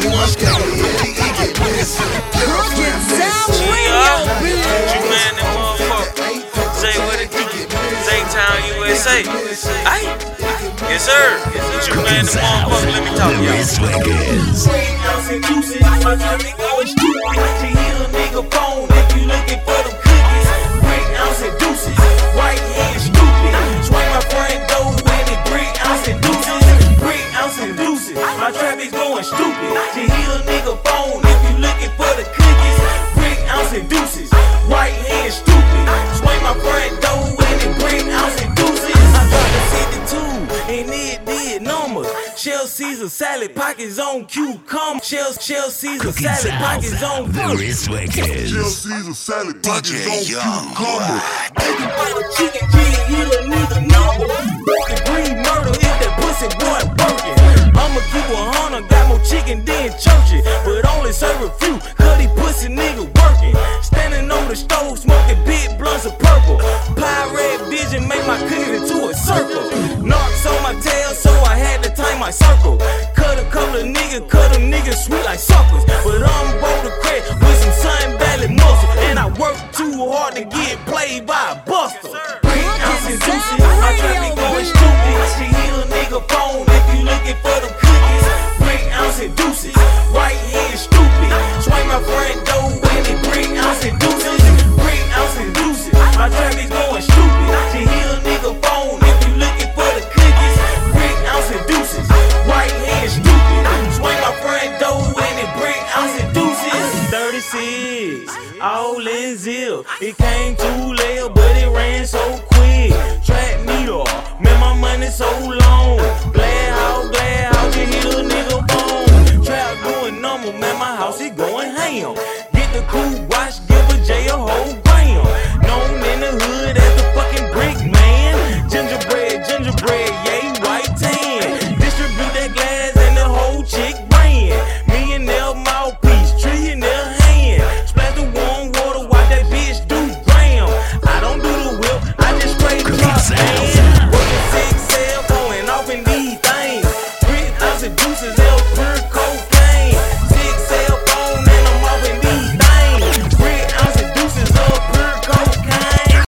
USA. Aye. Yes, sir. What you man the motherfucker? Let me talk to y'all. To hear a nigga phone if you looking for them cookies. 3 ounce and deuces. White hand stupid. Swing my friend dough when it 3 ounce and deuces. 3 ounce and deuces. My traffic's going stupid. To hear a nigga phone if you looking for the cookies. 3 ounce and deuces. White hand stupid. Swing my friend dough when it 3 ounce and deuces. I tried to see the two and it did numbers. Shell Caesar salad, pockets on cucumber. Shell Caesar salad, pockets on Shell Caesar salad, pockets on cucumber. Baby butter chicken, heal a nigga number. Degree murder if that pussy boy working. I'ma keep 100, got more chicken than churches, but only serve a few, cause these pussy nigga working. Standing on the stove, smoking big blunts of purple. Pirate vision make my cookies into a circle. Narcs on my tail, so I had to time my circle. Cut a couple of niggas, cut them niggas sweet like suckers. But I'm bold to crack with some Sun Valley muscle, and I work too hard to get played by a buster. 3 ounces juicy, my traffic going stupid. She hear a nigga phone if you looking for them cookies. 3 ounces deuces, white hand stupid. Swing my friend dough when it 3 ounces deuces. 3 ounces deuces, my traffic's going stupid. She hear a nigga phone if you looking for the cookies. 3 ounces deuces, white hand stupid. Swing my friend dough when it 3 ounces deuces. 36, all in zip. It came too late, but it ran so quick. Track needle, man, my money so long. Glad how you hit a nigga bone. Trap going number, man, my house is going ham. Get the cool watch, give a J a whole gram. Known in the hood as the fucking brick man. Gingerbread